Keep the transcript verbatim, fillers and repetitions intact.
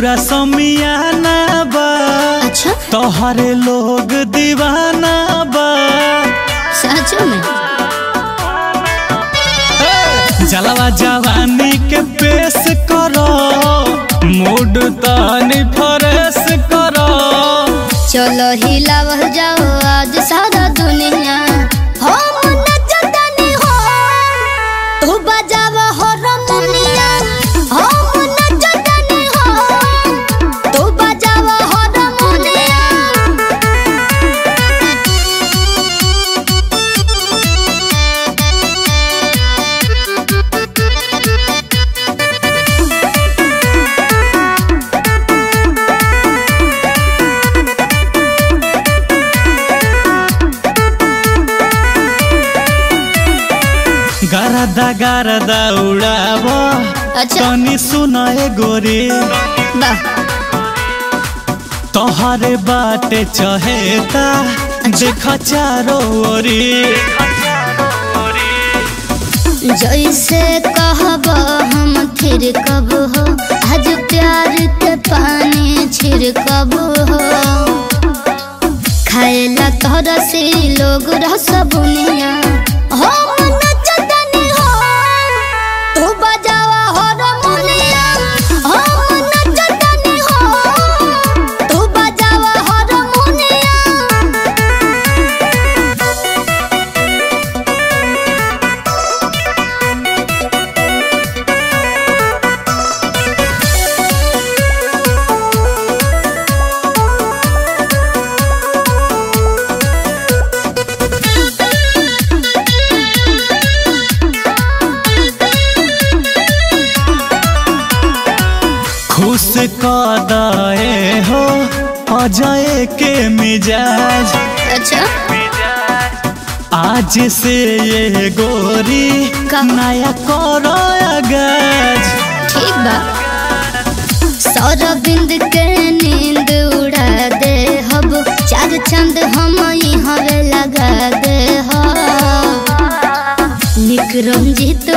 पूरा समियाना बा। अच्छा तोहरे लोग दीवाना बा। सच में जलवा जवानी के पेश करो, मूड तानी फ्रेश करो। चलो हिलावल जाओ आज सारा दुनिया। हम नचतनी हो तू बजाव हारमोनिया। हम नचतनी हो तू बजाव हारमोनिया। गरदा गरदा उड़ाबो। अच्छा तनी सुनाए गोरी, वाह तोहरे बाटे चहेता देख चारो ओरी। जैसे कहब हम थिरकब हो, आज प्यार के पानी छिड़कब हो। खाएला तोहरा से लोग रस बुनिया। हम नचतनी हो तू बजावा हारमोनिया। हम नचतनी हो तू बजावा हारमोनिया। खुश कदाए हो अजय के मिजाज। अच्छा आज से ये गोरी का? नया करो आगाज। ठीक बा सौरबिंद के नींद उड़ा दे हब। चार चंद हम हवे लगा दे हब। निक रंजित